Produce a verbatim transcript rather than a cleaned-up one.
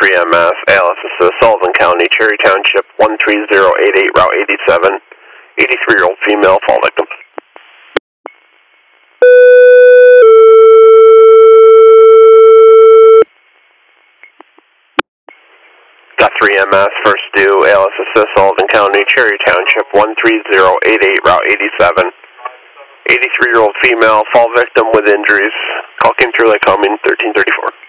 three M S, A L S Assist, Sullivan County, Cherry Township, one three zero eight eight, Route eighty-seven, eighty-three-year-old female, fall victim. Got three M S, first due, A L S Assist, Sullivan County, Cherry Township, one three zero eight eight, Route eighty-seven, eighty-three-year-old female, fall victim with injuries. Call came through Lake Coming, thirteen thirty-four.